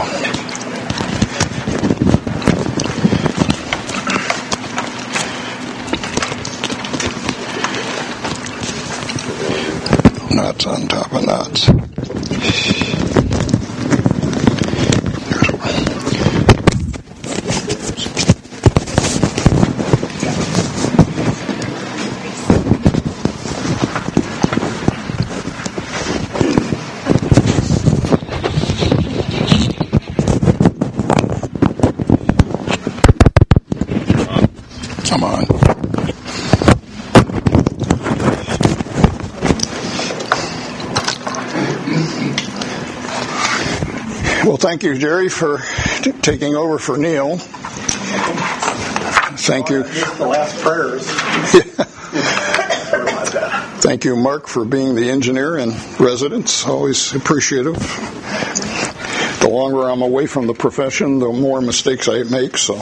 Knots on top of knots. Come on. Well, thank you, Jerry, for taking over for Neil. Thank you. The last prayers. Thank you, Mark, for being the engineer in residence. Always appreciative. The longer I'm away from the profession, the more mistakes I make. So,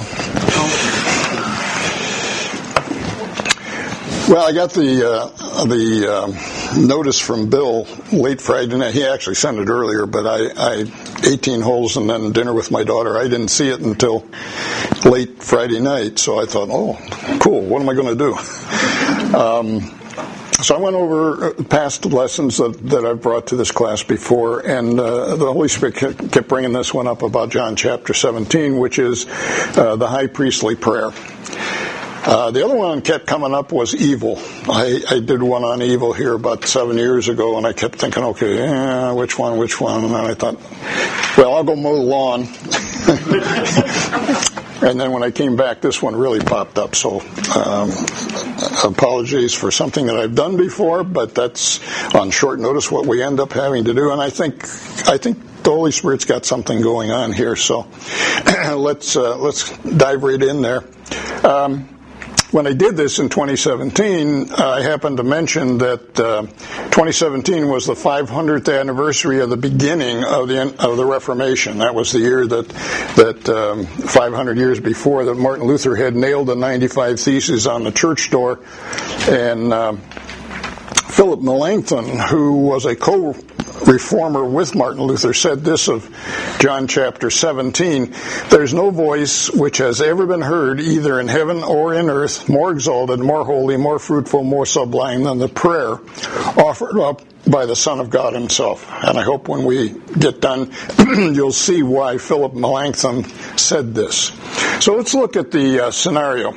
well, I got the notice from Bill late Friday night. He actually sent it earlier, but I 18 holes and then dinner with my daughter. I didn't see it until late Friday night, so I thought, oh, cool, what am I going to do? So I went over past lessons that I've brought to this class before, and the Holy Spirit kept bringing this one up about John chapter 17, which is the high priestly prayer. The other one kept coming up was evil. I did one on evil here about 7 years ago, and I kept thinking, okay, which one? And then I thought, well, I'll go mow the lawn. And then when I came back, this one really popped up. So apologies for something that I've done before, but that's on short notice what we end up having to do. And I think the Holy Spirit's got something going on here. So let's dive right in there. When I did this in 2017, I happened to mention that 2017 was the 500th anniversary of the beginning of the Reformation. That was the year that 500 years before that Martin Luther had nailed the 95 Theses on the church door, and Philip Melanchthon, who was a co-reformer with Martin Luther, said this of John chapter 17, "There's no voice which has ever been heard, either in heaven or in earth, more exalted, more holy, more fruitful, more sublime than the prayer offered up by the Son of God himself." And I hope when we get done, you'll see why Philip Melanchthon said this. So let's look at the scenario.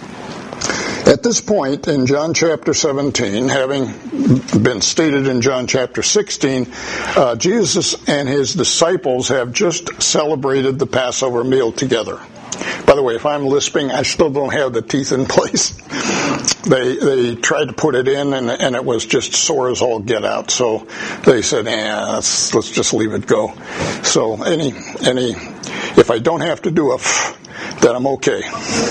At this point in John chapter 17, having been stated in John chapter 16, Jesus and his disciples have just celebrated the Passover meal together. By the way, if I'm lisping, I still don't have the teeth in place. They tried to put it in, and it was just sore as all get out. So they said, let's just leave it go. So if I don't have to do then I'm okay.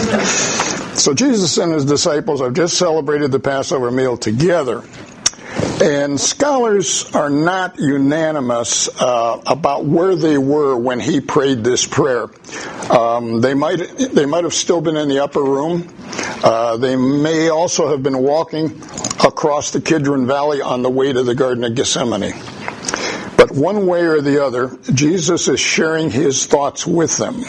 So Jesus and his disciples have just celebrated the Passover meal together. And scholars are not unanimous about where they were when he prayed this prayer. They might have still been in the upper room. They may also have been walking across the Kidron Valley on the way to the Garden of Gethsemane. But one way or the other, Jesus is sharing his thoughts with them.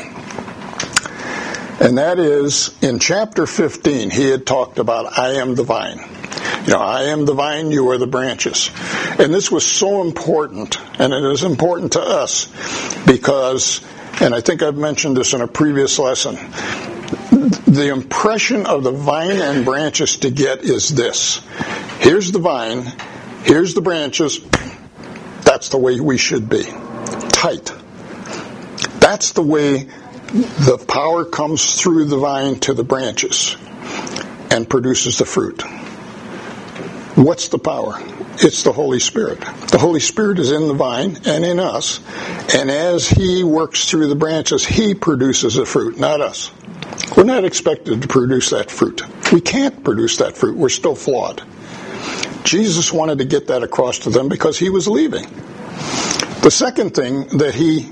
And that is, in chapter 15, he had talked about, I am the vine. I am the vine, you are the branches. And this was so important, and it is important to us, because, and I think I've mentioned this in a previous lesson, the impression of the vine and branches to get is this. Here's the vine, here's the branches, that's the way we should be. Tight. That's the way the power comes through the vine to the branches and produces the fruit. What's the power? It's the Holy Spirit. The Holy Spirit is in the vine and in us, and as he works through the branches, he produces the fruit, not us. We're not expected to produce that fruit. We can't produce that fruit. We're still flawed. Jesus wanted to get that across to them because he was leaving. The second thing that he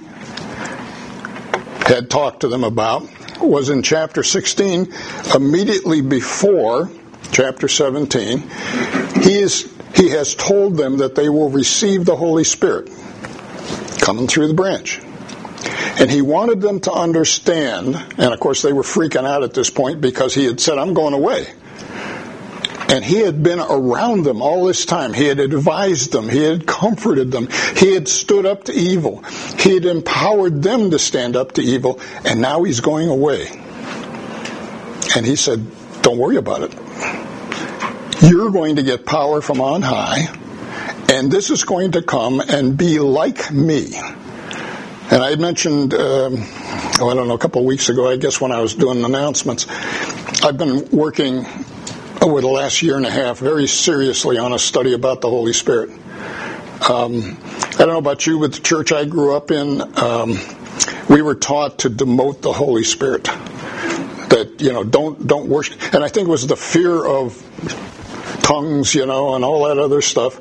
had talked to them about was in chapter 16, immediately before chapter 17. He has told them that they will receive the Holy Spirit coming through the branch. And he wanted them to understand, and of course they were freaking out at this point because he had said, I'm going away. And he had been around them all this time. He had advised them. He had comforted them. He had stood up to evil. He had empowered them to stand up to evil. And now he's going away. And he said, don't worry about it. You're going to get power from on high. And this is going to come and be like me. And I had mentioned, I don't know, a couple of weeks ago, I guess when I was doing announcements, I've been working over the last year and a half very seriously on a study about the Holy Spirit. I don't know about you, but the church I grew up in, we were taught to demote the Holy Spirit. That, don't worship. And I think it was the fear of tongues, and all that other stuff.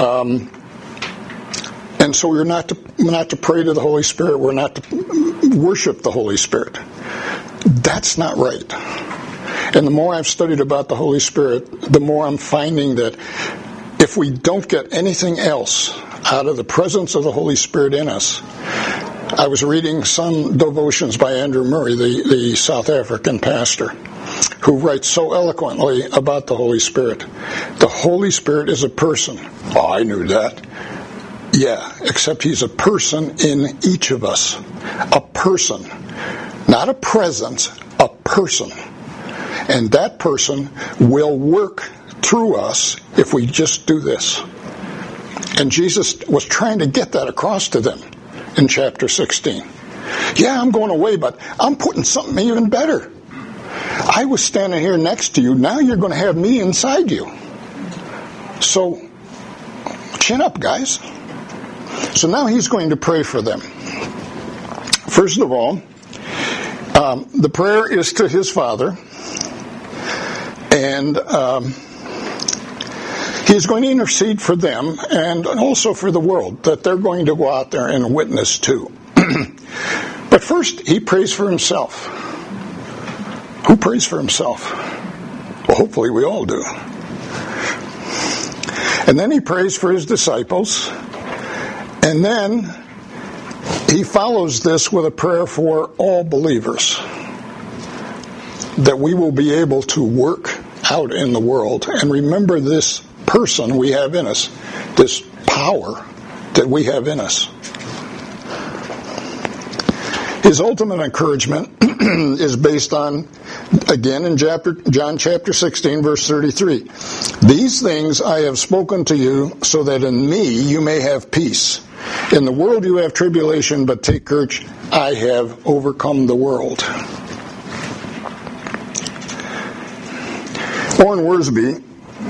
And so we're not to pray to the Holy Spirit. We're not to worship the Holy Spirit. That's not right. And the more I've studied about the Holy Spirit, the more I'm finding that if we don't get anything else out of the presence of the Holy Spirit in us, I was reading some devotions by Andrew Murray, the South African pastor, who writes so eloquently about the Holy Spirit. The Holy Spirit is a person. Oh, I knew that. Yeah, except he's a person in each of us. A person. Not a presence, a person. And that person will work through us if we just do this. And Jesus was trying to get that across to them in chapter 16. Yeah, I'm going away, but I'm putting something even better. I was standing here next to you. Now you're going to have me inside you. So, chin up, guys. So now he's going to pray for them. First of all, the prayer is to his Father. And he's going to intercede for them and also for the world, that they're going to go out there and witness too. But first, he prays for himself. Who prays for himself? Well, hopefully we all do. And then he prays for his disciples. And then he follows this with a prayer for all believers, that we will be able to work out in the world and remember this person we have in us, this power that we have in us. His ultimate encouragement is based on, again in John chapter 16, verse 33. These things I have spoken to you so that in me you may have peace. In the world you have tribulation, but take courage, I have overcome the world. Warren Wiersbe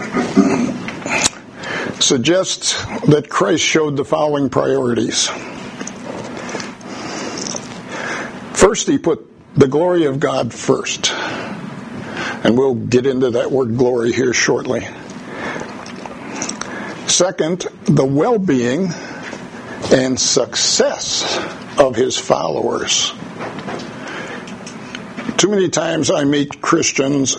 suggests that Christ showed the following priorities. First, he put the glory of God first. And we'll get into that word glory here shortly. Second, the well-being and success of his followers. Too many times I meet Christians,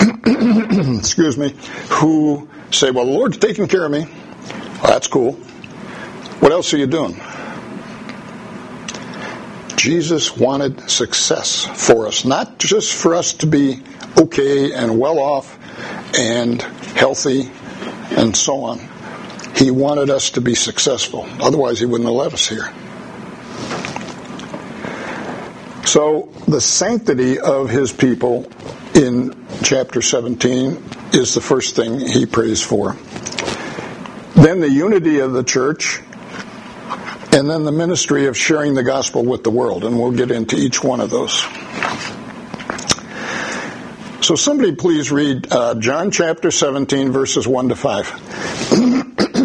who say, well, the Lord's taking care of me. Well, that's cool. What else are you doing? Jesus wanted success for us, not just for us to be okay and well off and healthy and so on. He wanted us to be successful. Otherwise, he wouldn't have let us here. So the sanctity of his people in chapter 17 is the first thing he prays for. Then the unity of the church, and then the ministry of sharing the gospel with the world. And we'll get into each one of those. So somebody please read John chapter 17, verses 1 to 5.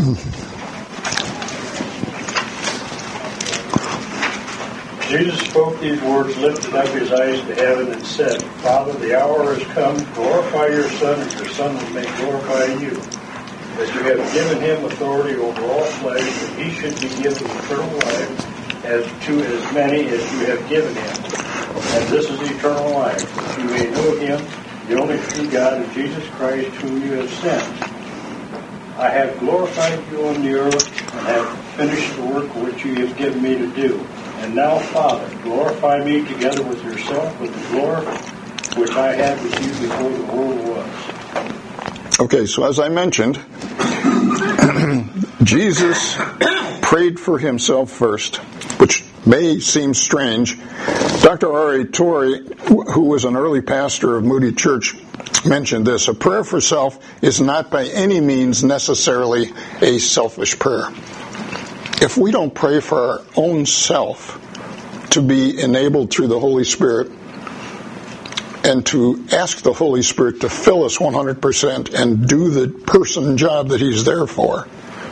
Jesus spoke these words, lifted up his eyes to heaven, and said, Father, the hour has come. Glorify your Son, and your Son may glorify you. That you have given him authority over all flesh, that he should be given eternal life as to as many as you have given him. And this is eternal life, that you may know him, the only true God, and Jesus Christ, whom you have sent. I have glorified you on the earth, and have finished the work which you have given me to do. And now, Father, glorify me together with yourself with the glory which I had with you before the world was. Okay, so as I mentioned, Jesus prayed for himself first, which may seem strange. Dr. R.A. Torrey, who was an early pastor of Moody Church, mentioned this. A prayer for self is not by any means necessarily a selfish prayer. If we don't pray for our own self to be enabled through the Holy Spirit and to ask the Holy Spirit to fill us 100% and do the person job that he's there for,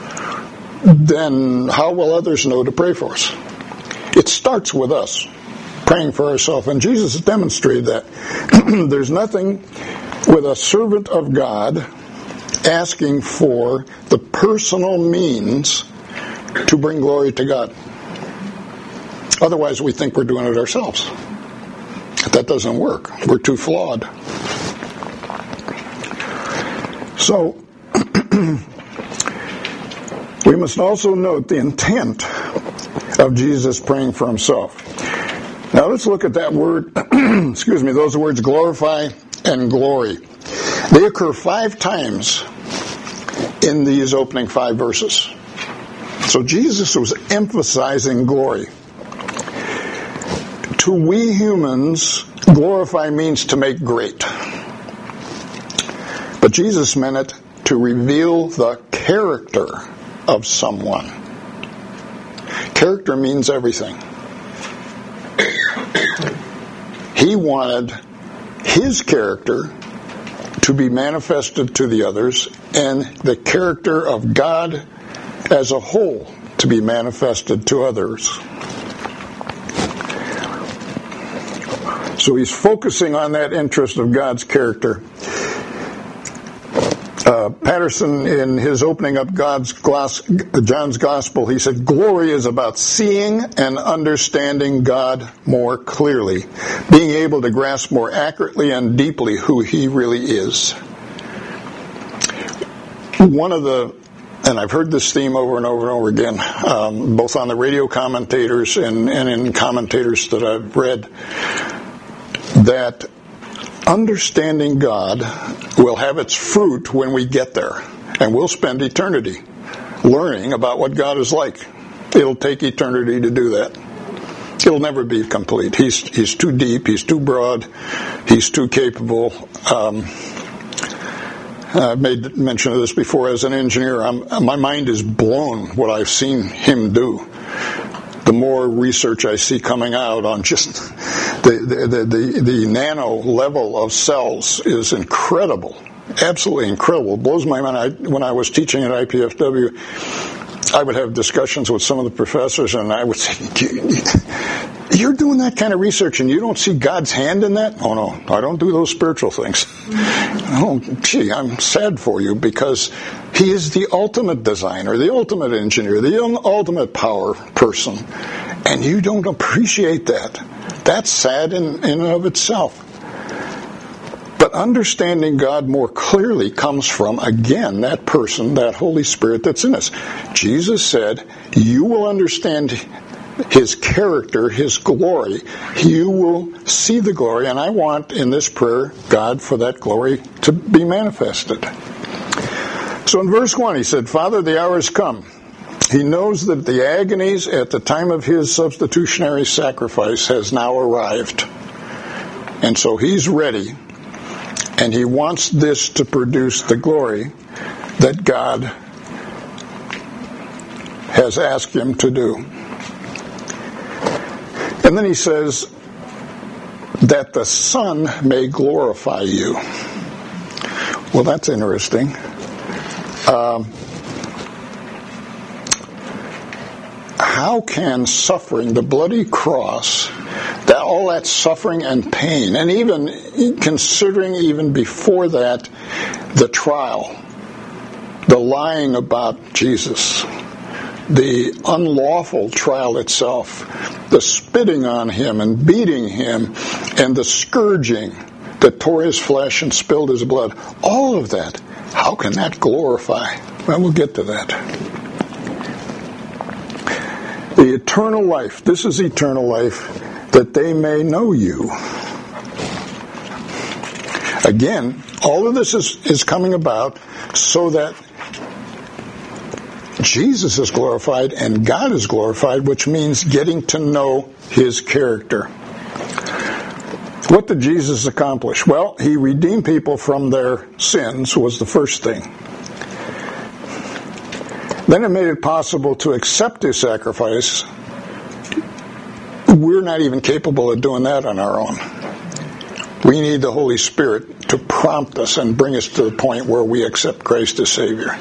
then how will others know to pray for us? It starts with us praying for ourselves, and Jesus demonstrated that. There's nothing with a servant of God asking for the personal means to bring glory to God. Otherwise, we think we're doing it ourselves. That doesn't work. We're too flawed. So, we must also note the intent of Jesus praying for himself. Now let's look at that word, those words glorify and glory. They occur 5 times in these opening 5 verses. So Jesus was emphasizing glory. To we humans, glorify means to make great. But Jesus meant it to reveal the character of someone. Character means everything. He wanted his character to be manifested to the others, and the character of God as a whole to be manifested to others. So he's focusing on that interest of God's character. Patterson, in his opening up John's Gospel, he said, glory is about seeing and understanding God more clearly, being able to grasp more accurately and deeply who he really is. And I've heard this theme over and over and over again, both on the radio commentators and in commentators that I've read, that understanding God will have its fruit when we get there, and we'll spend eternity learning about what God is like. It'll take eternity to do that. It'll never be complete. He's too deep, he's too broad, he's too capable. I've made mention of this before. As an engineer, my mind is blown what I've seen him do. The more research I see coming out on just the nano level of cells is incredible, absolutely incredible. It blows my mind. When I was teaching at IPFW, I would have discussions with some of the professors, and I would say, "You're doing that kind of research, and you don't see God's hand in that?" "Oh no, I don't do those spiritual things." "Oh, gee, I'm sad for you, because he is the ultimate designer, the ultimate engineer, the ultimate power person, and you don't appreciate that. That's sad in and of itself." But understanding God more clearly comes from, again, that person, that Holy Spirit that's in us. Jesus said, you will understand his character, his glory. You will see the glory, and I want in this prayer, God, for that glory to be manifested. So in verse 1, he said, Father, the hour has come. He knows that the agonies at the time of his substitutionary sacrifice has now arrived. And so he's ready, and he wants this to produce the glory that God has asked him to do. And then he says, that the Son may glorify you. Well, that's interesting. How can suffering, the bloody cross, all that suffering and pain, and even considering even before that, the trial, the lying about Jesus, the unlawful trial itself, the spitting on him and beating him, and the scourging that tore his flesh and spilled his blood, all of that, how can that glorify? Well, we'll get to that. The eternal life. This is eternal life, that they may know you. Again, all of this is coming about so that Jesus is glorified and God is glorified, which means getting to know his character. What did Jesus accomplish? Well, he redeemed people from their sins, was the first thing. Then it made it possible to accept his sacrifice. We're not even capable of doing that on our own. We need the Holy Spirit to prompt us and bring us to the point where we accept Christ as Savior.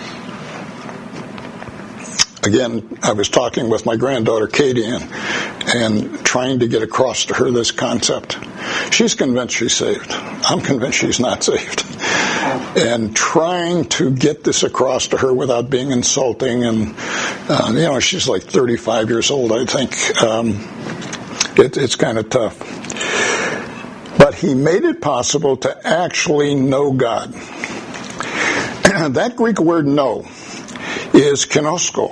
Again, I was talking with my granddaughter Katie and trying to get across to her this concept. She's convinced she's saved. I'm convinced she's not saved. And trying to get this across to her without being insulting. And, she's like 35 years old, I think. It's kind of tough. But he made it possible to actually know God. That Greek word know is kinosko.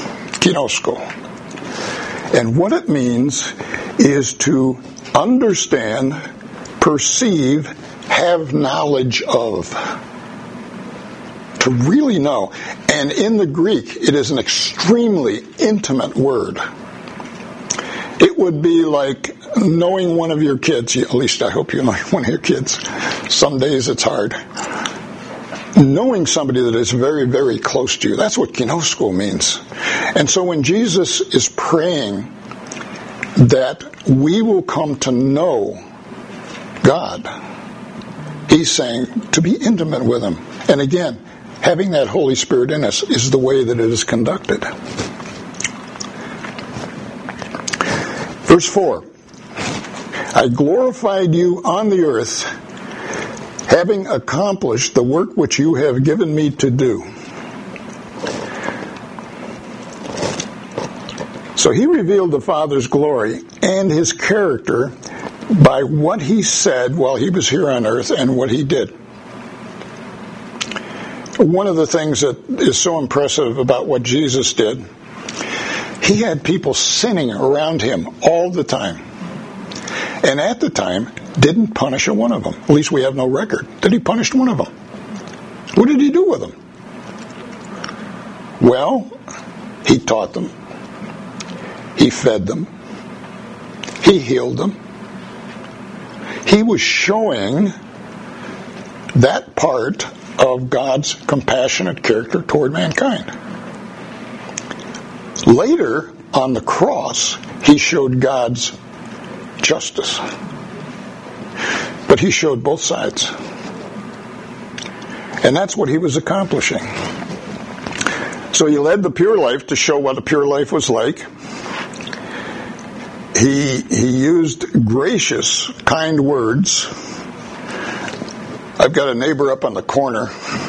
And what it means is to understand, perceive, have knowledge of. To really know. And in the Greek, it is an extremely intimate word. It would be like knowing one of your kids. At least I hope you know one of your kids. Some days it's hard. Knowing somebody that is very, very close to you. That's what kinosko means. And so when Jesus is praying that we will come to know God, he's saying to be intimate with him. And again, having that Holy Spirit in us is the way that it is conducted. Verse 4, I glorified you on the earth, having accomplished the work which you have given me to do. So he revealed the Father's glory and his character by what he said while he was here on earth and what he did. One of the things that is so impressive about what Jesus did, he had people sinning around him all the time. And at the time, didn't punish a one of them. At least we have no record that he punished one of them. What did he do with them? Well, he taught them. He fed them. He healed them. He was showing that part of God's compassionate character toward mankind. Later, on the cross, he showed God's justice. But he showed both sides. And that's what he was accomplishing. So he led the pure life to show what a pure life was like. He used gracious, kind words. I've got a neighbor up on the corner.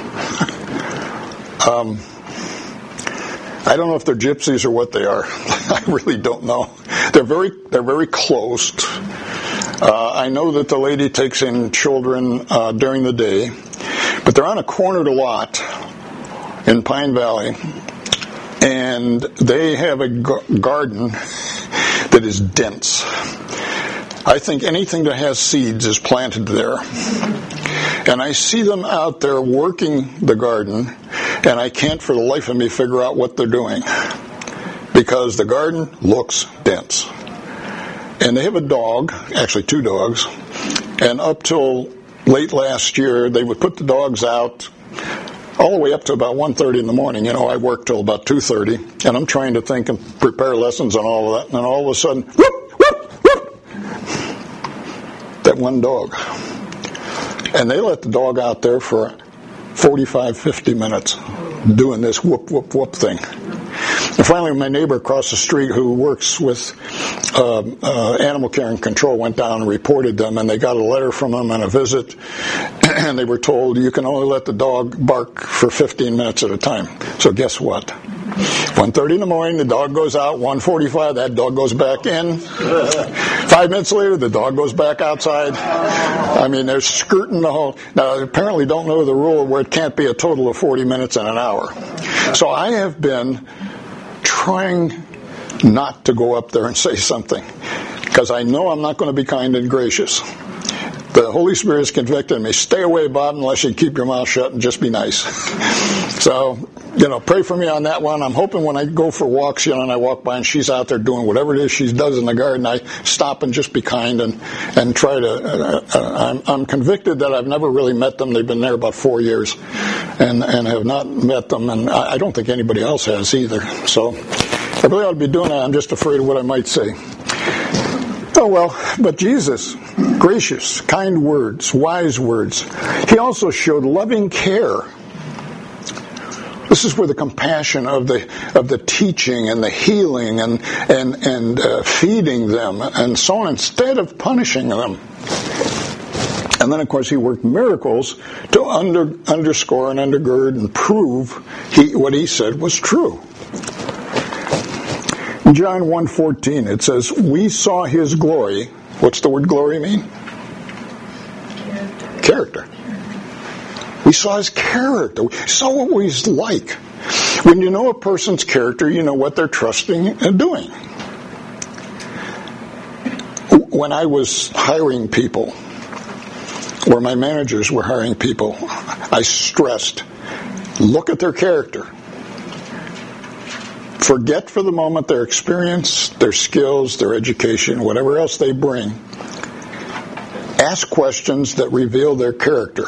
I don't know if they're gypsies or what they are. I really don't know. They're very close. I know that the lady takes in children during the day, but they're on a cornered lot in Pine Valley, and they have a garden that is dense. I think anything that has seeds is planted there. And I see them out there working the garden, and I can't for the life of me figure out what they're doing, because the garden looks dense. And they have a dog, actually 2 dogs, and up till late last year, they would put the dogs out all the way up to about 1:30 in the morning. I work till about 2:30, and I'm trying to think and prepare lessons and all of that, and all of a sudden, whoop, whoop, whoop, that one dog. And they let the dog out there for 45, 50 minutes doing this whoop, whoop, whoop thing. And finally, my neighbor across the street who works with animal care and control went down and reported them, and they got a letter from them and a visit, and they were told you can only let the dog bark for 15 minutes at a time. So guess what? 1:30 in the morning, the dog goes out. 1:45, that dog goes back in. 5 minutes later, the dog goes back outside. I mean, they're skirting the whole... Now, they apparently don't know the rule where it can't be a total of 40 minutes and an hour. So I have been trying not to go up there and say something, because I know I'm not going to be kind and gracious. The Holy Spirit has convicted me. Stay away, Bob, unless you keep your mouth shut and just be nice. So, pray for me on that one. I'm hoping when I go for walks, and I walk by and she's out there doing whatever it is she does in the garden, I stop and just be kind and try to. I'm convicted that I've never really met them. They've been there about 4 years and have not met them, and I don't think anybody else has either. So I really ought to be doing that. I'm just afraid of what I might say. Oh, well, but Jesus, gracious, kind words, wise words. He also showed loving care. This is where the compassion of the teaching and the healing and feeding them and so on, instead of punishing them. And then, of course, he worked miracles to underscore and undergird and prove what he said was true. In John 1:14, it says, we saw his glory. What's the word glory mean? Character. We saw his character. We saw what he's like. When you know a person's character, you know what they're trusting and doing. When I was hiring people, or my managers were hiring people, I stressed, look at their character. Forget for the moment their experience, their skills, their education, whatever else they bring. Ask questions that reveal their character.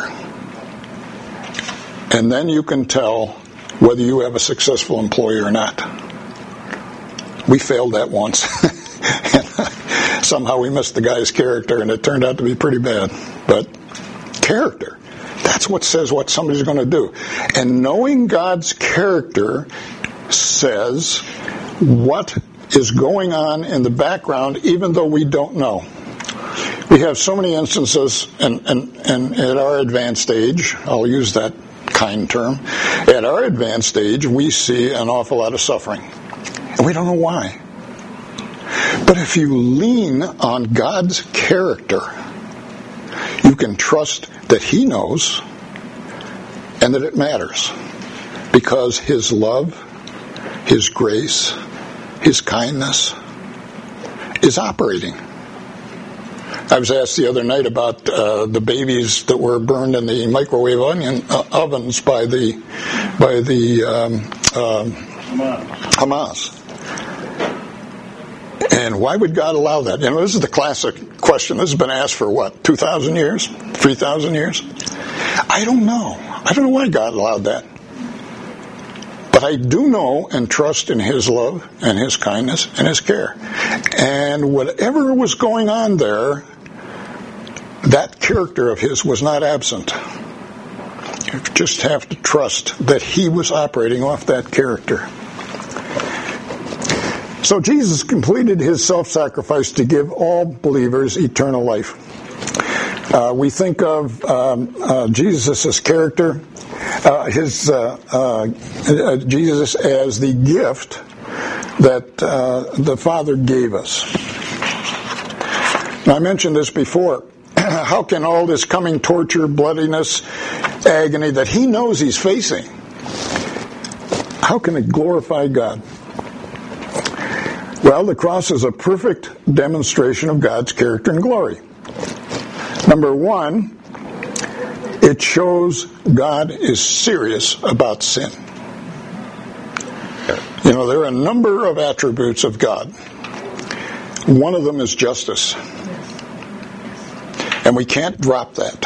And then you can tell whether you have a successful employee or not. We failed that once. Somehow we missed the guy's character, and it turned out to be pretty bad. But character, that's what says what somebody's going to do. And knowing God's character says what is going on in the background, even though we don't know. We have so many instances, and at our advanced age, I'll use that kind term, at our advanced age, we see an awful lot of suffering. And we don't know why. But if you lean on God's character, you can trust that he knows and that it matters. Because his love, his grace, his kindness is operating. I was asked the other night about the babies that were burned in the microwave ovens by the Hamas. And why would God allow that? This is the classic question. This has been asked for 2,000 years? 3,000 years? I don't know. I don't know why God allowed that. But I do know and trust in his love and his kindness and his care. And whatever was going on there, that character of his was not absent. You just have to trust that he was operating off that character. So Jesus completed his self-sacrifice to give all believers eternal life. We think of Jesus' character, Jesus as the gift that the Father gave us. Now, I mentioned this before. How can all this coming torture, bloodiness, agony that he knows he's facing, how can it glorify God? Well, the cross is a perfect demonstration of God's character and glory. Number one, it shows God is serious about sin. There are a number of attributes of God. One of them is justice. And we can't drop that.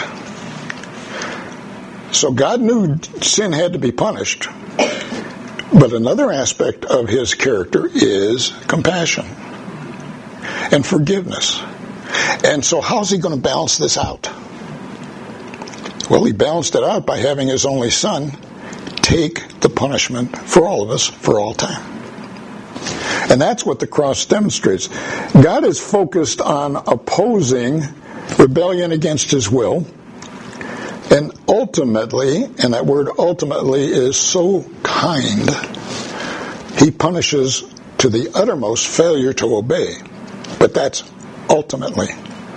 So God knew sin had to be punished. But another aspect of his character is compassion and forgiveness. And so how's he going to balance this out? Well, he balanced it out by having his only son take the punishment for all of us for all time. And that's what the cross demonstrates. God is focused on opposing rebellion against his will. And ultimately, and that word ultimately is so kind, he punishes to the uttermost failure to obey. But that's ultimately.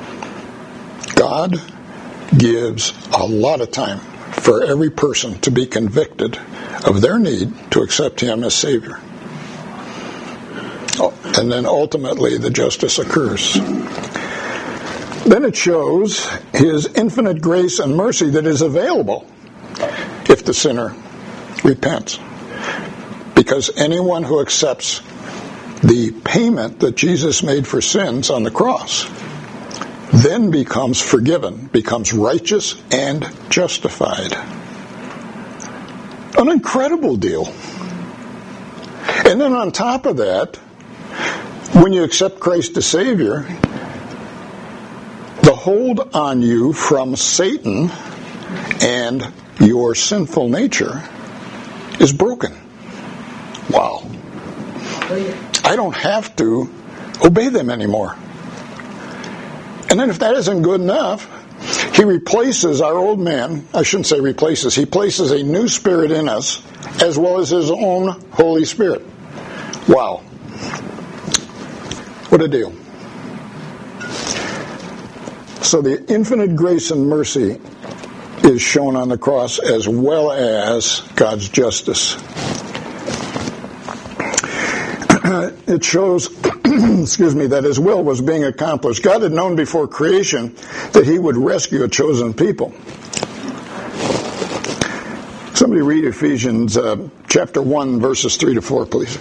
God gives a lot of time for every person to be convicted of their need to accept him as Savior. And then ultimately the justice occurs. Then it shows his infinite grace and mercy that is available if the sinner repents. Because anyone who accepts the payment that Jesus made for sins on the cross then becomes forgiven, becomes righteous and justified. An incredible deal. And then on top of that, when you accept Christ as Savior, the hold on you from Satan and your sinful nature is broken. Wow. I don't have to obey them anymore. And then if that isn't good enough, he replaces our old man. I shouldn't say replaces. He places a new spirit in us as well as his own Holy Spirit. Wow. What a deal. So the infinite grace and mercy is shown on the cross as well as God's justice. It shows, that his will was being accomplished. God had known before creation that he would rescue a chosen people. Somebody read Ephesians chapter 1, verses 3 to 4, please.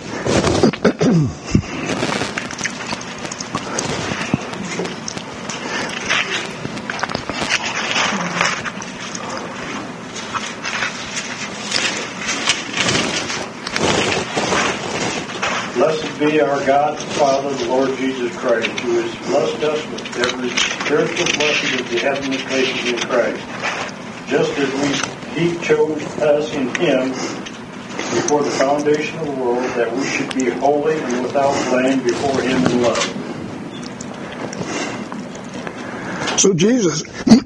Be our God, Father, the Lord Jesus Christ, who has blessed us with every spiritual blessing of the heavenly places in Christ, just as He chose us in Him before the foundation of the world, that we should be holy and without blame before Him in love. So Jesus,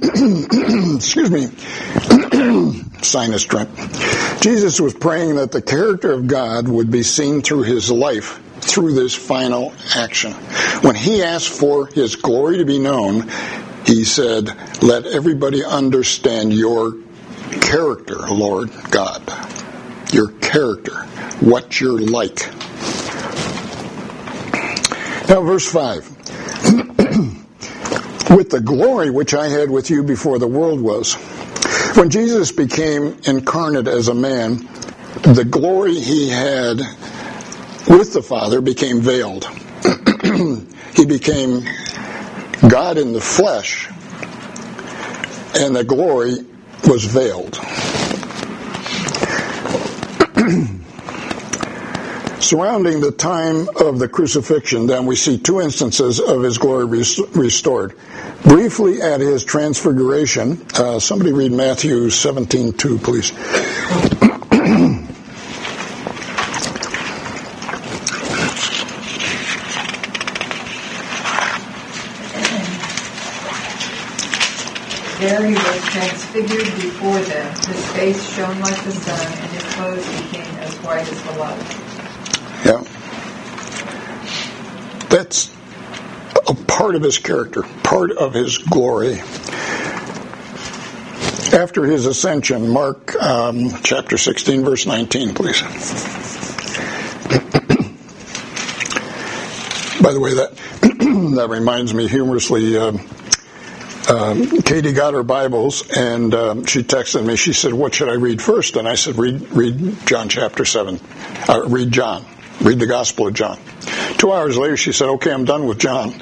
sinus drip. Jesus was praying that the character of God would be seen through his life, through this final action. When he asked for his glory to be known, he said, let everybody understand your character, Lord God. Your character, what you're like. Now, verse 5. With the glory which I had with you before the world was. When Jesus became incarnate as a man, the glory he had with the Father became veiled. He became God in the flesh, and the glory was veiled. Surrounding the time of the crucifixion, then, we see two instances of his glory restored. Briefly at his transfiguration, somebody read Matthew 17:2, please. There he was transfigured before them. His face shone like the sun, and his clothes became as white as the light. Yeah. That's a part of his character, part of his glory. After his ascension, Mark chapter 16, verse 19, please. By the way, that reminds me humorously, Katie got her Bibles, and she texted me. She said, what should I read first? And I said, read John chapter 7. Read John. Read the Gospel of John. 2 hours later, she said, okay, I'm done with John.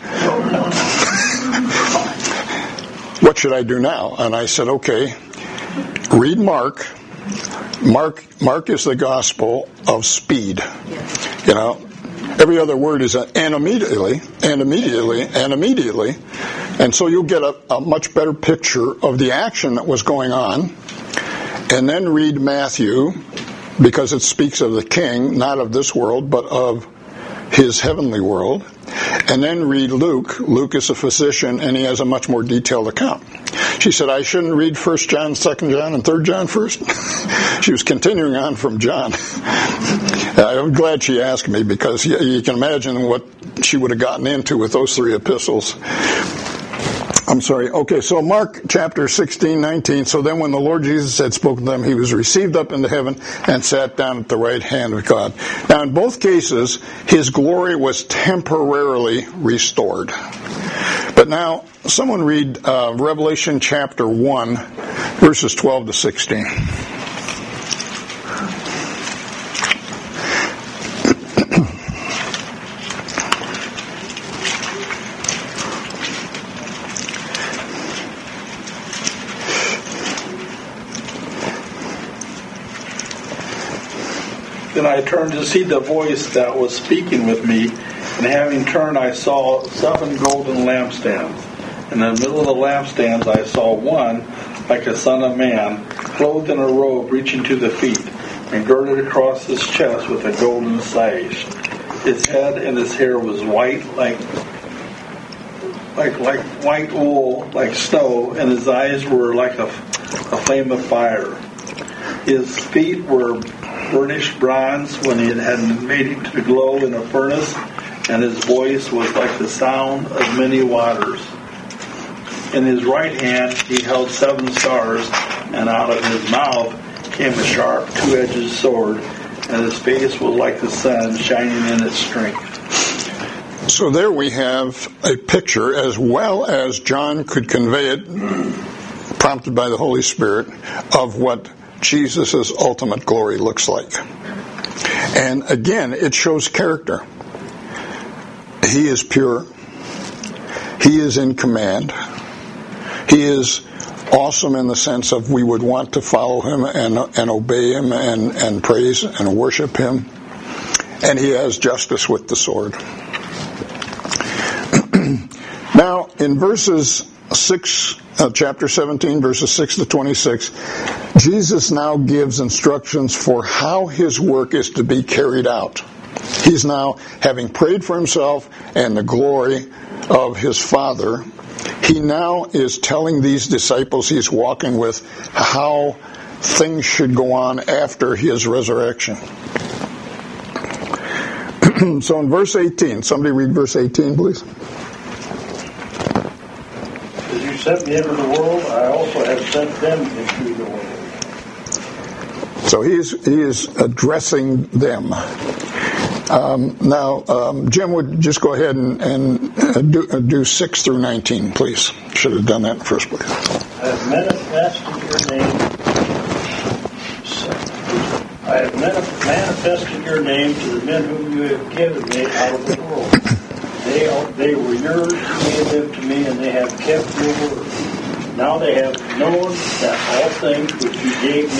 What should I do now? And I said, okay, read Mark. Mark is the gospel of speed. You know, every other word is and immediately, and immediately, and immediately. And so you'll get a much better picture of the action that was going on. And then read Matthew, because it speaks of the king, not of this world, but of his heavenly world. And then read Luke. Luke is a physician, and he has a much more detailed account. She said, I shouldn't read 1 John, 2 John, and 3 John first? She was continuing on from John. I'm glad she asked me, because you can imagine what she would have gotten into with those three epistles. I'm sorry. Okay, so Mark chapter 16, 19. So then when the Lord Jesus had spoken to them, he was received up into heaven and sat down at the right hand of God. Now in both cases, his glory was temporarily restored. But now, someone read Revelation chapter 1, verses 12 to 16. Then I turned to see the voice that was speaking with me, and having turned I saw 7 golden lampstands. In the middle of the lampstands I saw one like a son of man, clothed in a robe reaching to the feet, and girded across his chest with a golden sash. His head and his hair was white like white wool, like snow, and his eyes were like a flame of fire. His feet were burnished bronze when he had made it to glow in a furnace, and his voice was like the sound of many waters. In his right hand he held 7 stars, and out of his mouth came a sharp 2-edged sword, and his face was like the sun shining in its strength. So there we have a picture, as well as John could convey it, prompted by the Holy Spirit, of what Jesus' ultimate glory looks like. And again, it shows character. He is pure. He is in command. He is awesome in the sense of we would want to follow him and obey him and praise and worship him. And he has justice with the sword. Now, in verses 6, chapter 17, verses 6 to 26, Jesus now gives instructions for how his work is to be carried out. He's now, having prayed for himself and the glory of his Father, he now is telling these disciples he's walking with how things should go on after his resurrection. So in verse 18, somebody read verse 18, please. As you sent me into the world, I also have sent them into the world. So he is addressing them. Now, Jim would just go ahead and do 6 through 19, please. Should have done that in the first place. I have manifested your name to the men whom you have given me out of the world. They were yours, you gave them to me, and they have kept your word. Now they have known that all things which you gave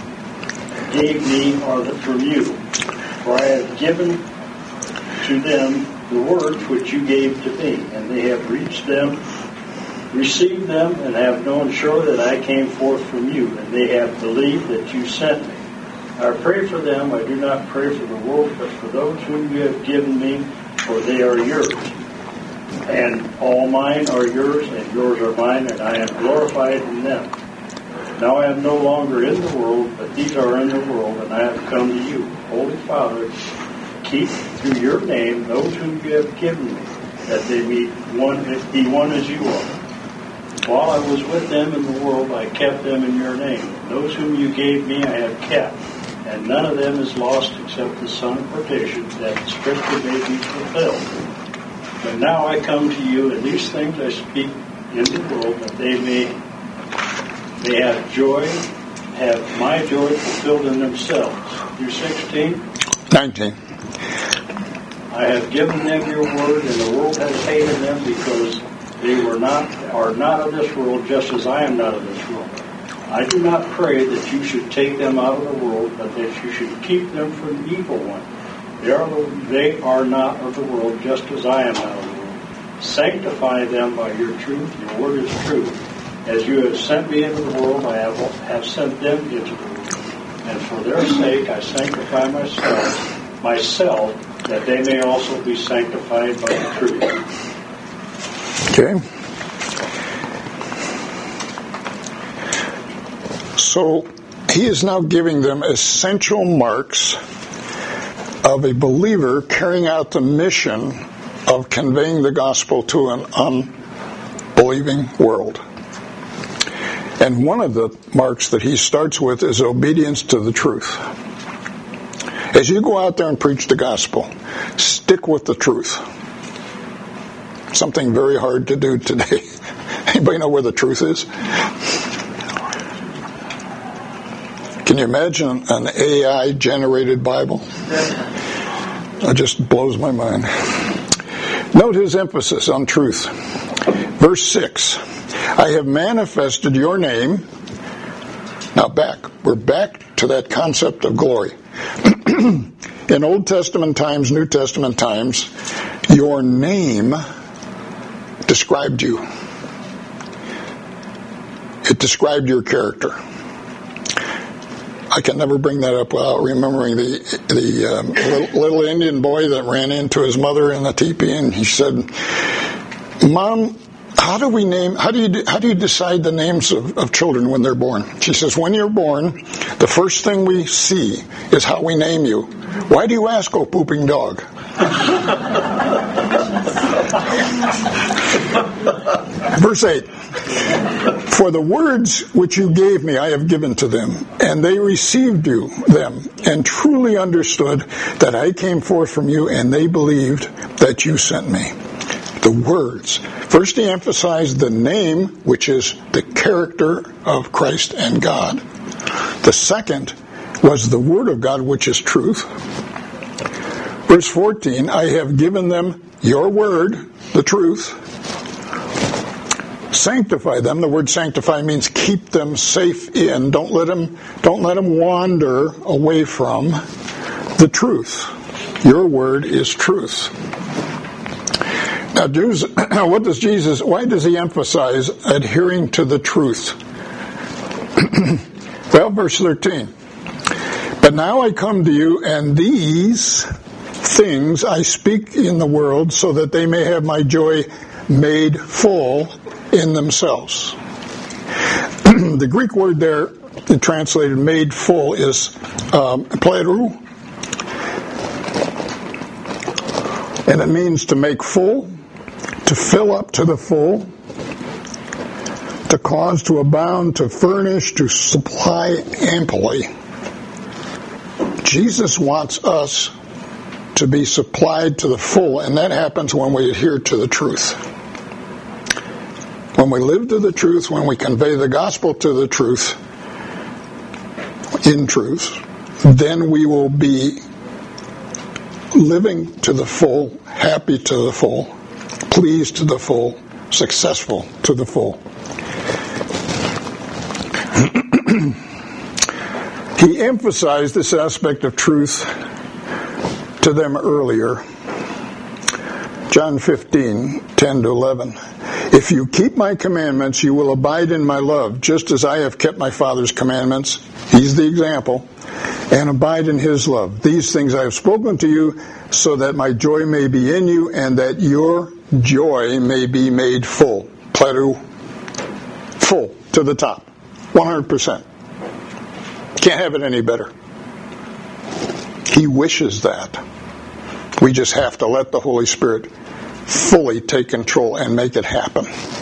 me are from you. For I have given to them the words which you gave to me, and they have received them, and have known sure that I came forth from you, and they have believed that you sent me. I pray for them. I do not pray for the world, but for those whom you have given me, for they are yours. And all mine are yours, and yours are mine, and I am glorified in them. Now I am no longer in the world, but these are in the world, and I have come to you. Holy Father, keep through your name those whom you have given me, that they be one as you are. While I was with them in the world, I kept them in your name. Those whom you gave me I have kept, and none of them is lost except the son of perdition, that the scripture may be fulfilled. But now I come to you, and these things I speak in the world, that they may have joy, have my joy fulfilled in themselves. Through 16? 19. I have given them your word, and the world has hated them because they are not of this world, just as I am not of this world. I do not pray that you should take them out of the world, but that you should keep them from the evil one. They are not of the world, just as I am not of the world. Sanctify them by your truth. Your word is truth. As you have sent me into the world, I have sent them into the world. And for their sake I sanctify myself, that they may also be sanctified by the truth. Okay. So he is now giving them essential marks of a believer carrying out the mission of conveying the gospel to an believing world. And one of the marks that he starts with is obedience to the truth. As you go out there and preach the gospel, stick with the truth. Something very hard to do today. Anybody know where the truth is? Can you imagine an AI-generated Bible? It just blows my mind. Note his emphasis on truth. Verse 6, I have manifested your name. Now we're back to that concept of glory. In Old Testament times, New Testament times, your name described you. It described your character. I can never bring that up without remembering the little Indian boy that ran into his mother in the teepee, and he said, "Mom, how do you decide the names of children when they're born?" She says, "When you're born, the first thing we see is how we name you. Why do you ask, oh pooping dog?" Verse 8, for the words which you gave me I have given to them, and they received them, and truly understood that I came forth from you, and they believed that you sent me. The words. First he emphasized the name, which is the character of Christ and God. The second was the word of God, which is truth. Verse 14, I have given them your word, the truth. Sanctify them. The word sanctify means keep them safe in. Don't let them wander away from the truth. Your word is truth. Now, why does he emphasize adhering to the truth? Well, verse 13. But now I come to you, and these things I speak in the world, so that they may have my joy made full in themselves. The Greek word there, translated made full, is plerou, and it means to make full, to fill up to the full, to cause to abound, to furnish, to supply amply. Jesus wants us to be supplied to the full, and that happens when we adhere to the truth. When we live to the truth, when we convey the gospel to the truth, in truth, then we will be living to the full, happy to the full, pleased to the full, successful to the full. He emphasized this aspect of truth to them earlier. John 15, 10 to 11. If you keep my commandments, you will abide in my love, just as I have kept my Father's commandments. He's the example. And abide in his love. These things I have spoken to you, so that my joy may be in you, and that your joy may be made full. Plerou, full, to the top, 100%. Can't have it any better. He wishes that. We just have to let the Holy Spirit fully take control and make it happen.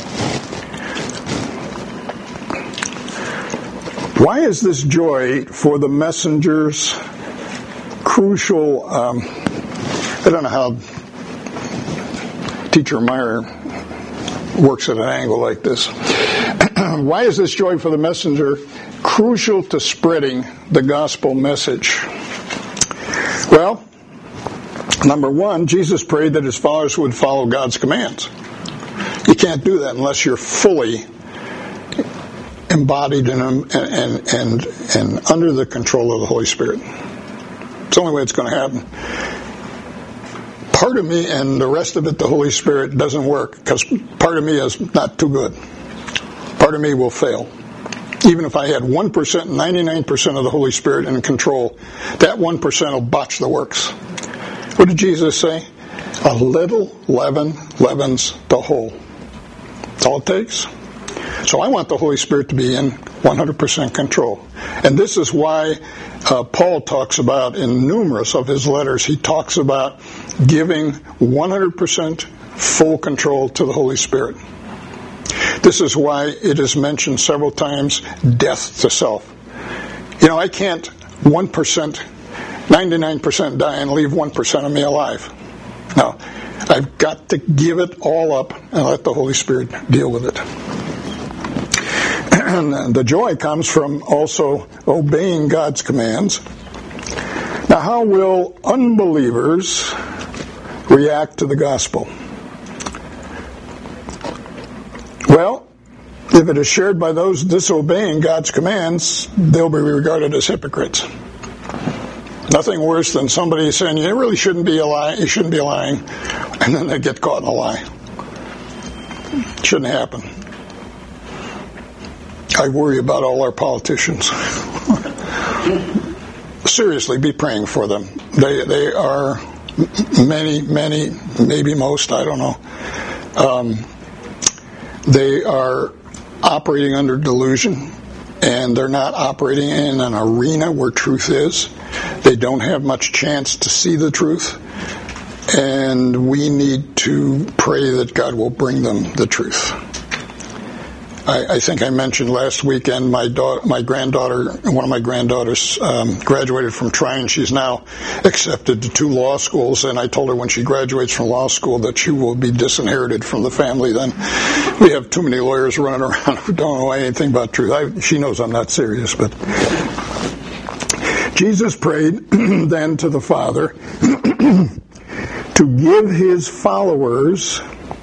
Why is this joy for the messengers crucial? I don't know how Teacher Meyer works at an angle like this. Why is this joy for the messenger crucial to spreading the gospel message? Well, number one, Jesus prayed that his followers would follow God's commands. You can't do that unless you're fully embodied in them and under the control of the Holy Spirit. It's the only way it's going to happen. Part of me and the rest of it, the Holy Spirit, doesn't work because part of me is not too good. Part of me will fail. Even if I had 1%, 99% of the Holy Spirit in control, that 1% will botch the works. What did Jesus say? A little leaven leavens the whole. That's all it takes. So I want the Holy Spirit to be in 100% control. And this is why Paul talks about in numerous of his letters, he talks about giving 100% full control to the Holy Spirit. This is why it is mentioned several times, death to self. You know, I can't 1%, 99% die and leave 1% of me alive. No, I've got to give it all up and let the Holy Spirit deal with it. And the joy comes from also obeying God's commands. Now, how will unbelievers react to the gospel? Well, if it is shared by those disobeying God's commands, they'll be regarded as hypocrites. Nothing worse than somebody saying, you really shouldn't be lying, and then they get caught in a lie. Shouldn't happen. I worry about all our politicians. Seriously, be praying for them. They are many, maybe most, I don't know. They are operating under delusion, and they're not operating in an arena where truth is. They don't have much chance to see the truth, and we need to pray that God will bring them the truth. I think I mentioned last weekend one of my granddaughters graduated from Trine. She's now accepted to 2 law schools, and I told her when she graduates from law school that she will be disinherited from the family. Then we have too many lawyers running around who don't know anything about truth. She knows I'm not serious, but Jesus prayed then to the Father to give his followers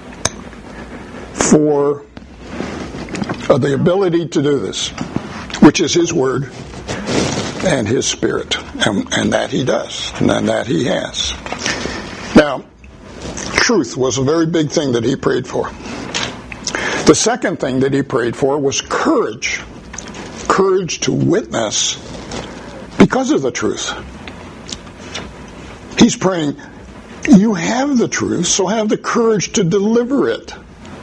for the ability to do this, which is his word and his spirit, and that he does, and that he has. Now, truth was a very big thing that he prayed for. The second thing that he prayed for was courage. Courage to witness because of the truth. He's praying, you have the truth, so have the courage to deliver it.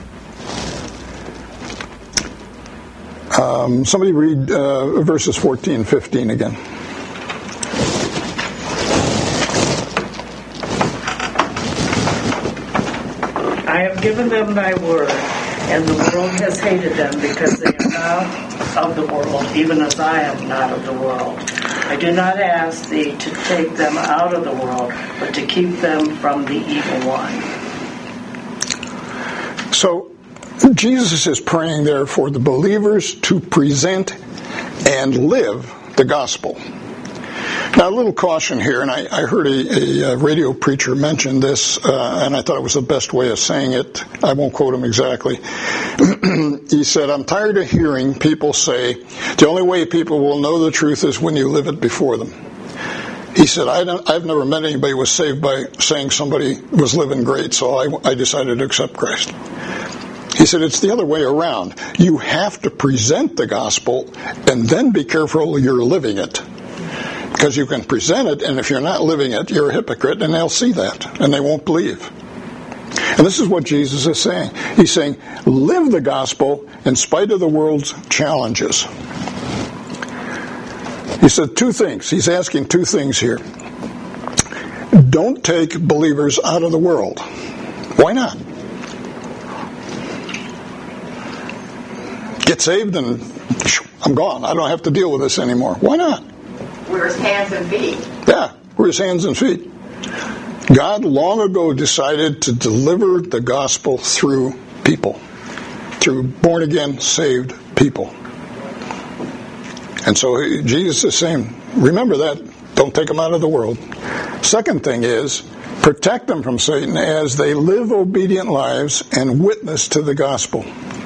Somebody read verses 14 and 15 again. I have given them thy word, and the world has hated them because they are not of the world, even as I am not of the world. I do not ask thee to take them out of the world, but to keep them from the evil one. So, Jesus is praying there for the believers to present and live the gospel. Now, a little caution here, and I heard a radio preacher mention this, and I thought it was the best way of saying it. I won't quote him exactly. He said, I'm tired of hearing people say, the only way people will know the truth is when you live it before them. He said, I've never met anybody who was saved by saying somebody was living great, so I decided to accept Christ. He said, it's the other way around. You have to present the gospel and then be careful you're living it. Because you can present it, and if you're not living it, you're a hypocrite, and they'll see that, and they won't believe. And this is what Jesus is saying. He's saying, live the gospel in spite of the world's challenges. He said 2 things. He's asking 2 things here. Don't take believers out of the world. Why not? Get saved and I'm gone. I don't have to deal with this anymore. Why not? We're his hands and feet. Yeah, we're his hands and feet. God long ago decided to deliver the gospel through people, through born-again, saved people. And so Jesus is saying, remember that. Don't take them out of the world. Second thing is, protect them from Satan as they live obedient lives and witness to the gospel.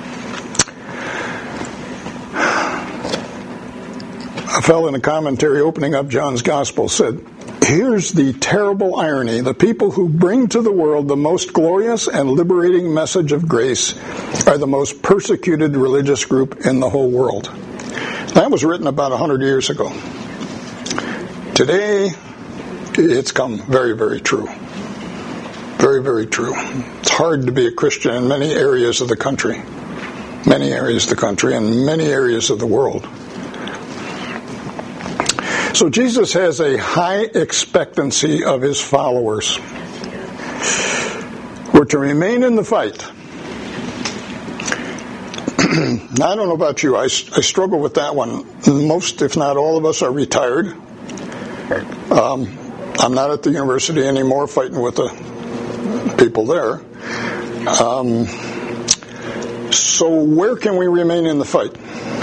A fellow in a commentary opening up John's Gospel said, here's the terrible irony. The people who bring to the world the most glorious and liberating message of grace are the most persecuted religious group in the whole world. That was written about 100 years ago. Today, it's come very, very true. Very, very true. It's hard to be a Christian in many areas of the country. Many areas of the country and many areas of the world. So Jesus has a high expectancy of his followers. We're to remain in the fight. Now, I don't know about you. I struggle with that one. Most, if not all of us, are retired. I'm not at the university anymore fighting with the people there. So where can we remain in the fight?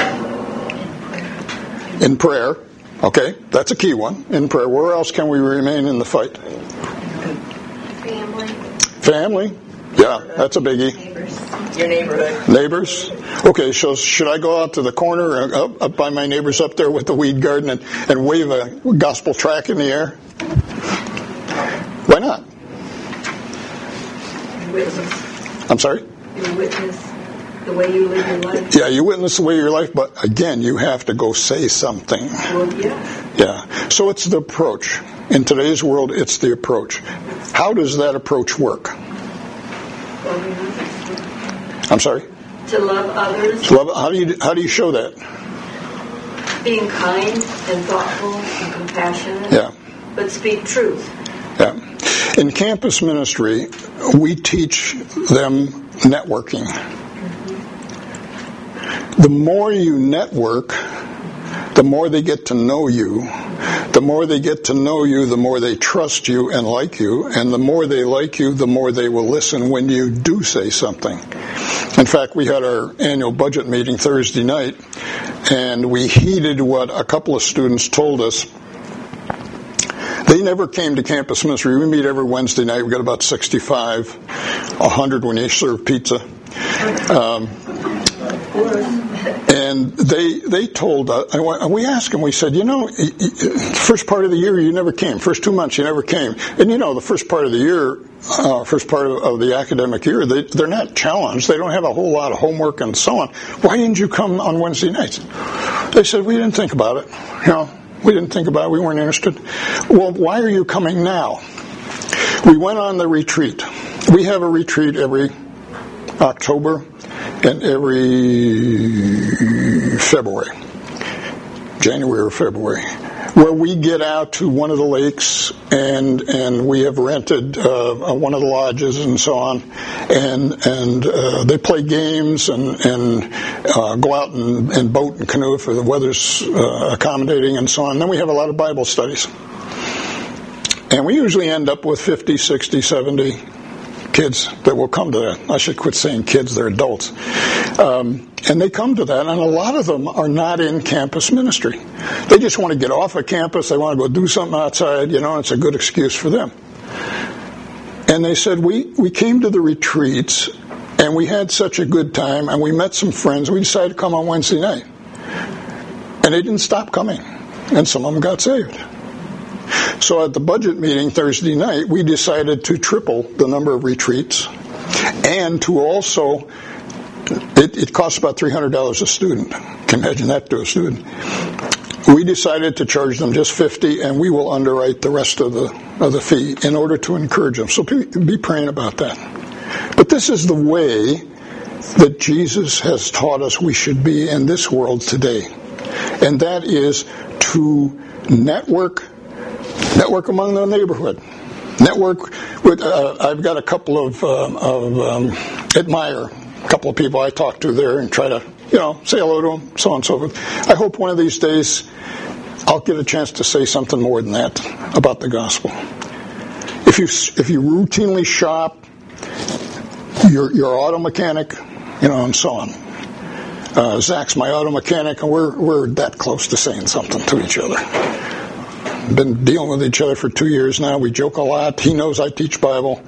In prayer. Okay, that's a key one. In prayer. Where else can we remain in the fight? Family. Yeah, that's a biggie. Your neighborhood. Neighbors. Okay, so should I go out to the corner, up by my neighbors up there with the weed garden and wave a gospel tract in the air? Why not? Witness. I'm sorry? You witness the way you live your life. Yeah, you witness the way your life, but again, you have to go say something. Well, yeah. Yeah. So it's the approach. In today's world, it's the approach. How does that approach work? I'm sorry? To love others. How do you show that? Being kind and thoughtful and compassionate. Yeah. But speak truth. Yeah. In campus ministry, we teach them networking. The more you network, the more they get to know you. The more they get to know you, the more they trust you and like you. And the more they like you, the more they will listen when you do say something. In fact, we had our annual budget meeting Thursday night, and we heeded what a couple of students told us. They never came to campus ministry. We meet every Wednesday night. We've got about 65, 100 when you serve pizza. And they told us, and we asked them, we said, first part of the year you never came. First 2 months you never came. And the first part of the year, first part of the academic year, they're not challenged. They don't have a whole lot of homework and so on. Why didn't you come on Wednesday nights? They said, we didn't think about it. We didn't think about it. We weren't interested. Well, why are you coming now? We went on the retreat. We have a retreat every October and every February, January or February, where we get out to one of the lakes and we have rented one of the lodges and so on, and they play games and go out and boat and canoe if the weather's accommodating and so on. And then we have a lot of Bible studies. And we usually end up with 50, 60, 70 kids that will come to that. I should quit saying kids, they're adults. And they come to that, and a lot of them are not in campus ministry. They just want to get off of campus, they want to go do something outside, it's a good excuse for them. And they said, we came to the retreats, and we had such a good time, and we met some friends, we decided to come on Wednesday night. And they didn't stop coming, and some of them got saved. So at the budget meeting Thursday night, we decided to triple the number of retreats, and to also, it costs about $300 a student. Can you imagine that to a student? We decided to charge them just $50, and we will underwrite the rest of the fee in order to encourage them. So be praying about that. But this is the way that Jesus has taught us we should be in this world today, and that is to network among the neighborhood. Network with. I've got a couple of admire a couple of people I talk to there and try to say hello to them, so on and so forth. I hope one of these days I'll get a chance to say something more than that about the gospel. If you routinely shop, your auto mechanic, and so on. Zach's my auto mechanic, and we're that close to saying something to each other. Been dealing with each other for 2 years now. We joke a lot. He knows I teach Bible.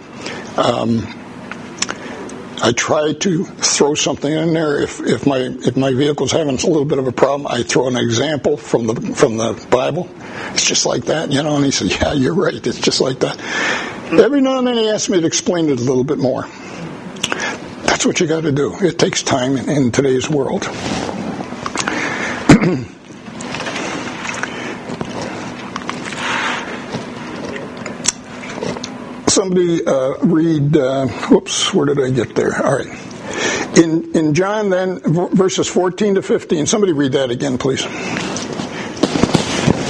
I try to throw something in there. If my vehicle's having a little bit of a problem, I throw an example from the Bible. It's just like that, And he said, "Yeah, you're right. It's just like that." Every now and then he asks me to explain it a little bit more. That's what you got to do. It takes time in today's world. Somebody read, where did I get there? All right. In John then, verses 14 to 15, somebody read that again, please.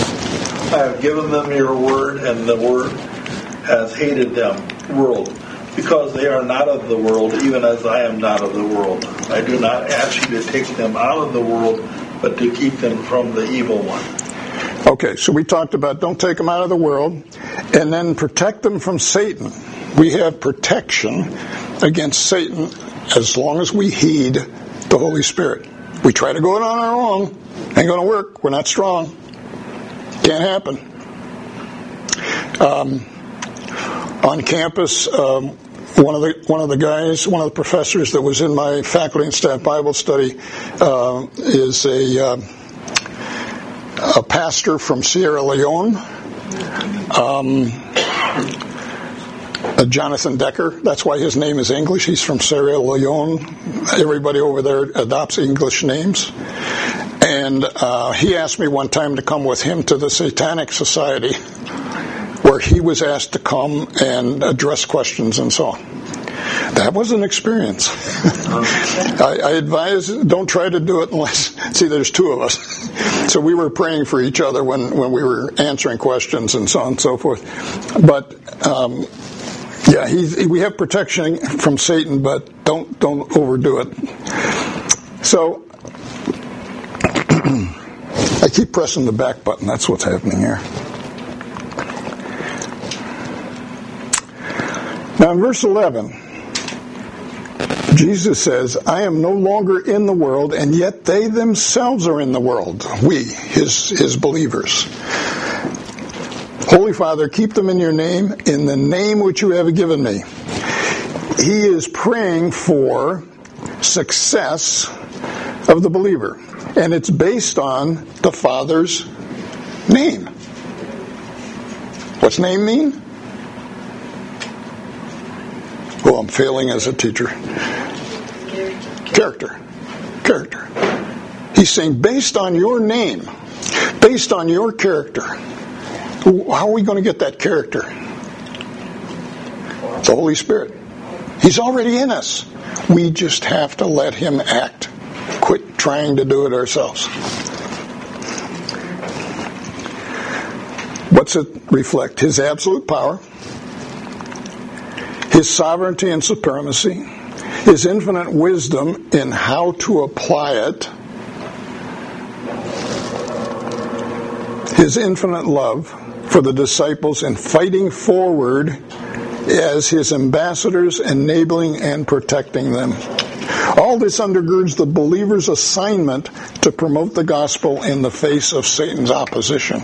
I have given them your word, and the word has hated them, world. because they are not of the world, even as I am not of the world. I do not ask you to take them out of the world, but to keep them from the evil one. Okay, so we talked about don't take them out of the world, and then protect them from Satan. We have protection against Satan as long as we heed the Holy Spirit. We try to go it on our own. Ain't going to work. We're not strong. Can't happen. On campus, one of the professors that was in my faculty and staff Bible study is a pastor from Sierra Leone. Jonathan Decker. That's why his name is English. He's from Sierra Leone. Everybody over there adopts English names. And he asked me one time to come with him to the Satanic Society, where he was asked to come and address questions and so on. That was an experience. I advise don't try to do it unless, see, there's two of us. So we were praying for each other when we were answering questions and so on and so forth. But we have protection from Satan, but don't overdo it. So I keep pressing the back button. That's what's happening here. Now in verse 11, Jesus says, I am no longer in the world, and yet they themselves are in the world. We, his believers. Holy Father, keep them in your name, in the name which you have given me. He is praying for success of the believer. And it's based on the Father's name. What's name mean? Oh, I'm failing as a teacher. Character. He's saying, based on your name, based on your character, how are we going to get that character? The Holy Spirit. He's already in us. We just have to let Him act. Quit trying to do it ourselves. What's it reflect? His absolute power, His sovereignty and supremacy, His infinite wisdom in how to apply it, His infinite love for the disciples in fighting forward as His ambassadors, enabling and protecting them. All this undergirds the believer's assignment to promote the gospel in the face of Satan's opposition.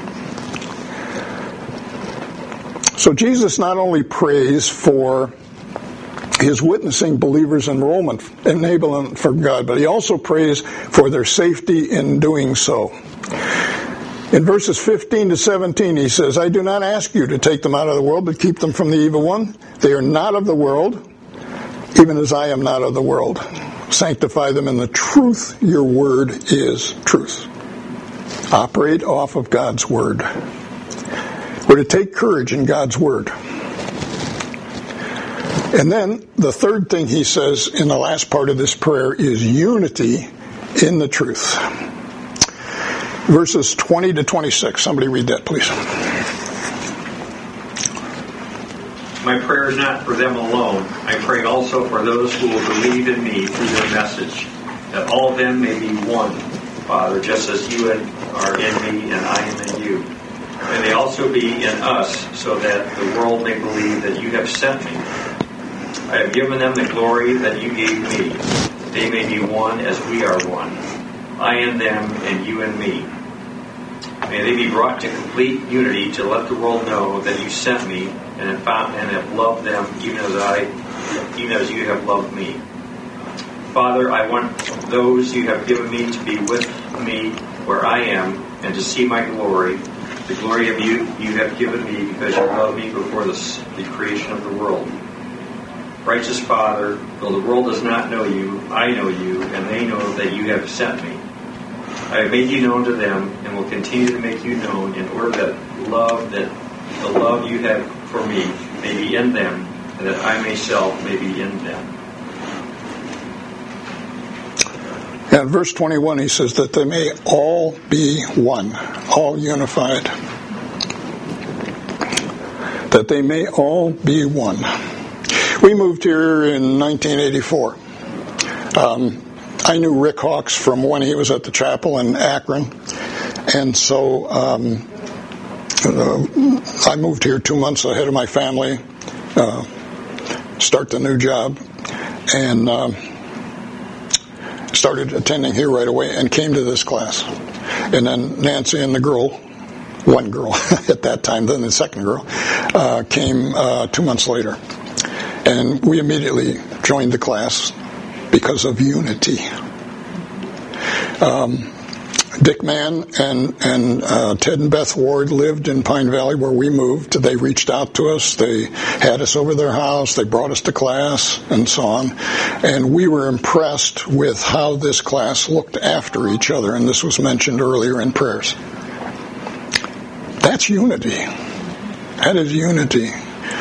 So Jesus not only prays for His witnessing believers' enablement for God, but He also prays for their safety in doing so. In verses 15 to 17, He says, I do not ask you to take them out of the world, but keep them from the evil one. They are not of the world, even as I am not of the world. Sanctify them in the truth. Your word is truth. Operate off of God's word. We're to take courage in God's word. And then the third thing He says in the last part of this prayer is unity in the truth. Verses 20 to 26. Somebody read that, please. My prayer is not for them alone. I pray also for those who will believe in me through their message, that all of them may be one, Father, just as you are in me and I am in you. May they also be in us, so that the world may believe that you have sent me. I have given them the glory that you gave me, that they may be one as we are one, I in them and you in me. May they be brought to complete unity to let the world know that you sent me and have loved them even as you have loved me. Father, I want those you have given me to be with me where I am and to see my glory, the glory of you have given me because you loved me before the creation of the world. Righteous Father, though the world does not know you, I know you, and they know that you have sent me. I have made you known to them and will continue to make you known in order that the love you have for me may be in them and that I myself may be in them. And in verse 21 He says that they may all be one, all unified. That they may all be one. We moved here in 1984. I knew Rick Hawks from when he was at the chapel in Akron, and so I moved here 2 months ahead of my family, start the new job, and started attending here right away and came to this class. And then Nancy and the girl, one girl at that time, then the second girl, came 2 months later. And we immediately joined the class because of unity. Dick Mann and Ted and Beth Ward lived in Pine Valley where we moved. They reached out to us. They had us over their house. They brought us to class and so on. And we were impressed with how this class looked after each other. And this was mentioned earlier in prayers. That's unity. That is unity.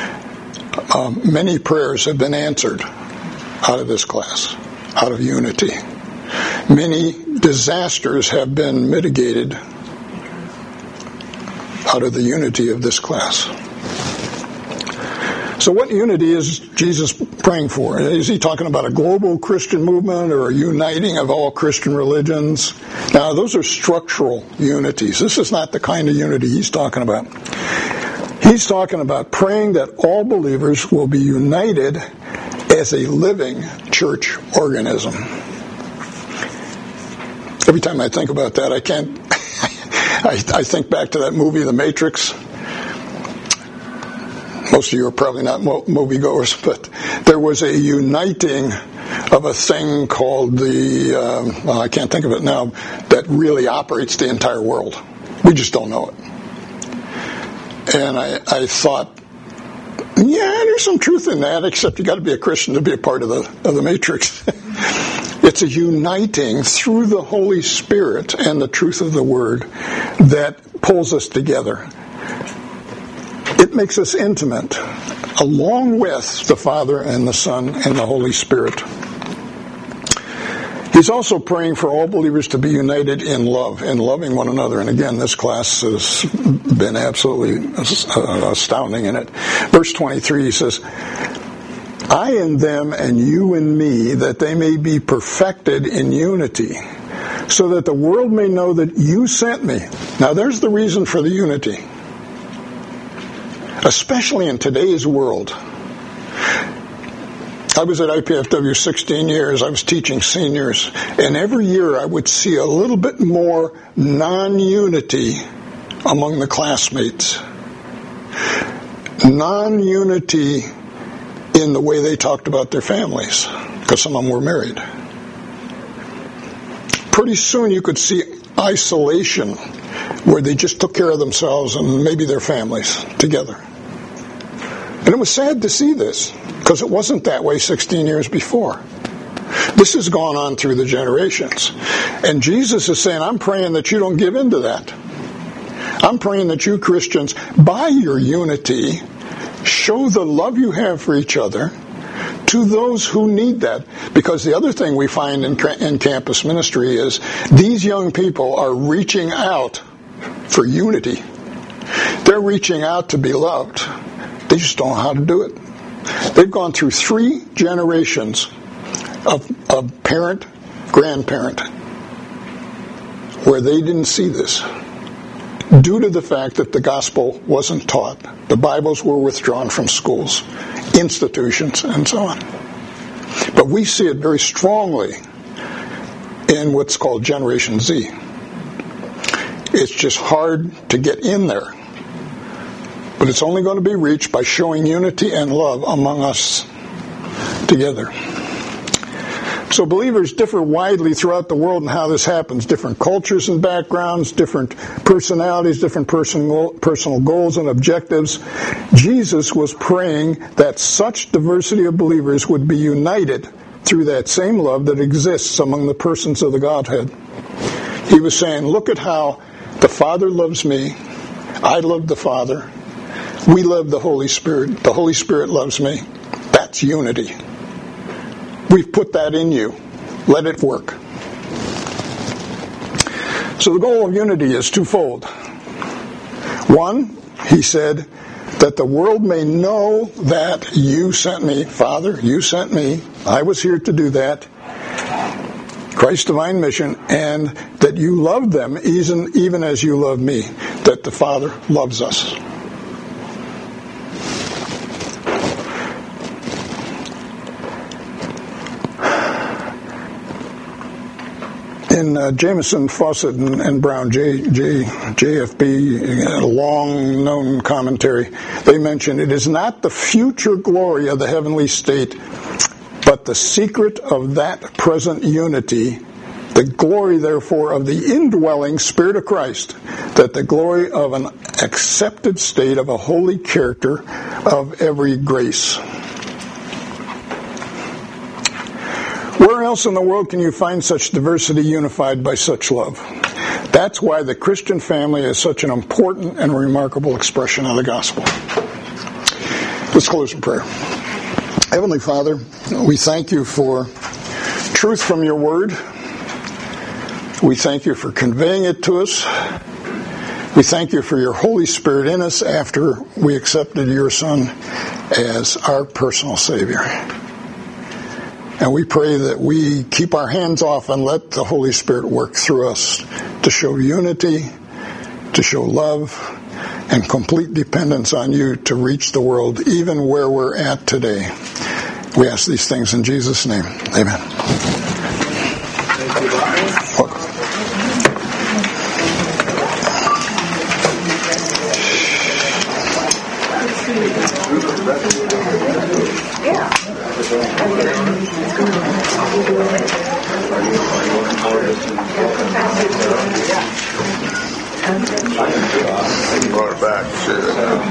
Many prayers have been answered out of this class, out of unity. Many disasters have been mitigated out of the unity of this class. So what unity is Jesus praying for? Is he talking about a global Christian movement or a uniting of all Christian religions? Now, those are structural unities. This is not the kind of unity he's talking about. He's talking about praying that all believers will be united as a living church organism. Every time I think about that, I can't. I think back to that movie, The Matrix. Most of you are probably not moviegoers, but there was a uniting of a thing called I can't think of it now, that really operates the entire world. We just don't know it. And I thought, yeah, there's some truth in that, except you got to be a Christian to be a part of the Matrix. It's a uniting through the Holy Spirit and the truth of the Word that pulls us together. It makes us intimate, along with the Father and the Son and the Holy Spirit. He's also praying for all believers to be united in love, in loving one another. And again, this class has been absolutely astounding in it. Verse 23, he says, I in them and you in me, that they may be perfected in unity, so that the world may know that you sent me. Now there's the reason for the unity. Especially in today's world. I was at IPFW 16 years. I was teaching seniors. And every year I would see a little bit more non-unity among the classmates. Non-unity in the way they talked about their families, because some of them were married. Pretty soon you could see isolation, where they just took care of themselves and maybe their families together. And it was sad to see this, because it wasn't that way 16 years before. This has gone on through the generations. And Jesus is saying, I'm praying that you don't give in to that. I'm praying that you Christians, by your unity, show the love you have for each other to those who need that. Because the other thing we find in campus ministry is these young people are reaching out for unity. They're reaching out to be loved. They just don't know how to do it. They've gone through 3 generations of parent, grandparent, where they didn't see this, due to the fact that the gospel wasn't taught. The Bibles were withdrawn from schools, institutions, and so on. But we see it very strongly in what's called Generation Z. It's just hard to get in there. But it's only going to be reached by showing unity and love among us together. So believers differ widely throughout the world in how this happens. Different cultures and backgrounds, different personalities, different personal goals and objectives. Jesus was praying that such diversity of believers would be united through that same love that exists among the persons of the Godhead. He was saying, look at how the Father loves me. I love the Father. We love the Holy Spirit. The Holy Spirit loves me. That's unity. We've put that in you. Let it work. So the goal of unity is twofold. One, he said, that the world may know that you sent me. Father, you sent me. I was here to do that. Christ's divine mission, and that you loved them even as you love me, that the Father loves us. In Jameson, Fawcett, and Brown, JFB, a long-known commentary, they mention, it is not the future glory of the heavenly state, but the secret of that present unity, the glory, therefore, of the indwelling Spirit of Christ, that the glory of an accepted state of a holy character of every grace. Where else in the world can you find such diversity unified by such love? That's why the Christian family is such an important and remarkable expression of the gospel. Let's close in prayer. Heavenly Father, we thank you for truth from your word. We thank you for conveying it to us. We thank you for your Holy Spirit in us after we accepted your Son as our personal Savior. And we pray that we keep our hands off and let the Holy Spirit work through us to show unity, to show love, and complete dependence on you to reach the world, even where we're at today. We ask these things in Jesus' name. Amen. Welcome. Brought it back.